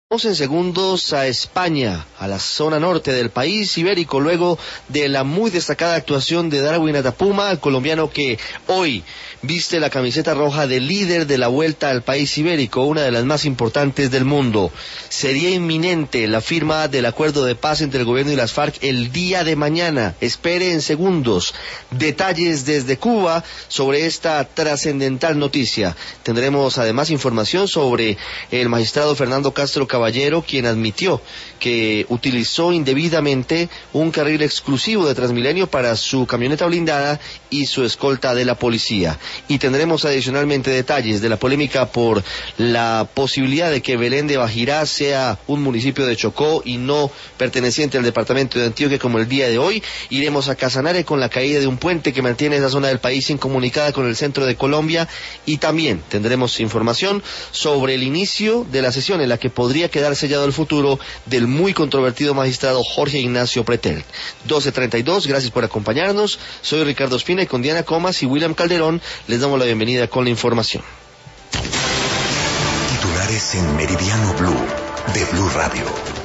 Vamos en segundos a España, a la zona norte del país ibérico, luego de la muy destacada actuación de Darwin Atapuma, el colombiano que hoy viste la camiseta roja de líder de la Vuelta al País Ibérico, una de las más importantes del mundo. Sería inminente la firma del acuerdo de paz entre el gobierno y las FARC el día de mañana. Espere en segundos detalles desde Cuba sobre esta trascendental noticia. Tendremos además información sobre el magistrado Fernando Castro Caballero, quien admitió que utilizó indebidamente un carril exclusivo de Transmilenio para su camioneta blindada y su escolta de la policía. Y tendremos adicionalmente detalles de la polémica por la posibilidad de que Belén de Bajirá sea un municipio de Chocó y no perteneciente al departamento de Antioquia como el día de hoy. Iremos a Casanare con la caída de un puente que mantiene esa zona del país incomunicada con el centro de Colombia, y también tendremos información sobre el inicio de la sesión en la que podría quedar sellado el futuro del muy controvertido magistrado Jorge Ignacio Pretel. 12:32, gracias por acompañarnos. Soy Ricardo Espina y con Diana Comas y William Calderón les damos la bienvenida con la información. Titulares en Meridiano Blue de Blue Radio.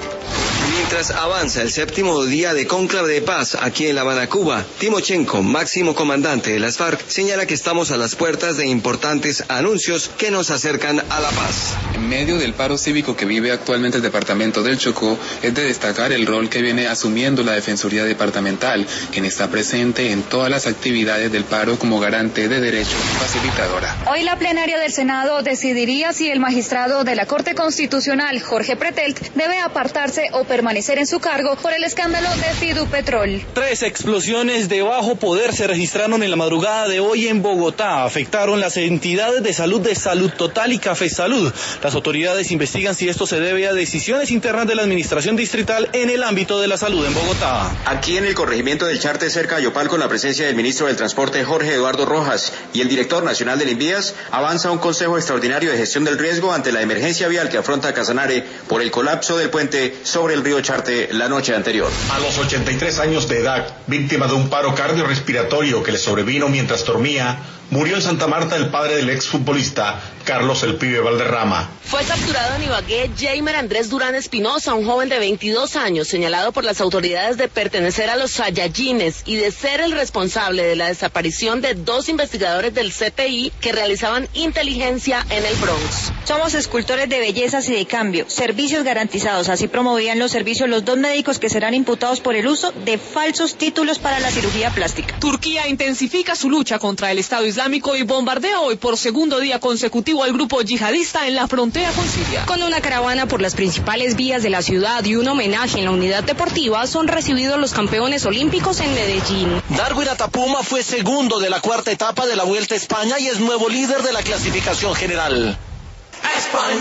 Mientras avanza el séptimo día de cónclave de paz aquí en La Habana, Cuba, Timochenko, máximo comandante de las FARC, señala que estamos a las puertas de importantes anuncios que nos acercan a la paz. En medio del paro cívico que vive actualmente el departamento del Chocó, es de destacar el rol que viene asumiendo la Defensoría Departamental, quien está presente en todas las actividades del paro como garante de derechos y facilitadora. Hoy la plenaria del Senado decidiría si el magistrado de la Corte Constitucional, Jorge Pretel, debe apartarse o permanecer en su cargo por el escándalo de Fidupetrol. 3 explosiones de bajo poder se registraron en la madrugada de hoy en Bogotá. Afectaron las entidades de Salud Total y Café Salud. Las autoridades investigan si esto se debe a decisiones internas de la administración distrital en el ámbito de la salud en Bogotá. Aquí en el corregimiento del Charte, cerca a Yopal, con la presencia del ministro del Transporte Jorge Eduardo Rojas y el director nacional del Invías, avanza un consejo extraordinario de gestión del riesgo ante la emergencia vial que afronta Casanare por el colapso del puente sobre el río Charte la noche anterior. A los 83 años de edad, víctima de un paro cardiorrespiratorio que le sobrevino mientras dormía, murió en Santa Marta el padre del exfutbolista Carlos El Pibe Valderrama. Fue capturado en Ibagué Jeimer Andrés Durán Espinosa, un joven de 22 años, señalado por las autoridades de pertenecer a los Saiyajines y de ser el responsable de la desaparición de 2 investigadores del CTI que realizaban inteligencia en el Bronx. Somos escultores de bellezas y de cambio, servicios garantizados. Así promovían los servicios los 2 médicos que serán imputados por el uso de falsos títulos para la cirugía plástica. Turquía intensifica su lucha contra el Estado Islámico y bombardea hoy por segundo día consecutivo al grupo yihadista en la frontera con Siria. Con una caravana por las principales vías de la ciudad y un homenaje en la unidad deportiva, son recibidos los campeones olímpicos en Medellín. Darwin Atapuma fue segundo de la 4ª etapa de la Vuelta a España y es nuevo líder de la clasificación general. España.